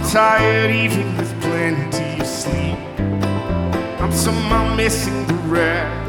tired even with plenty of sleep. I'm somehow missing the rest.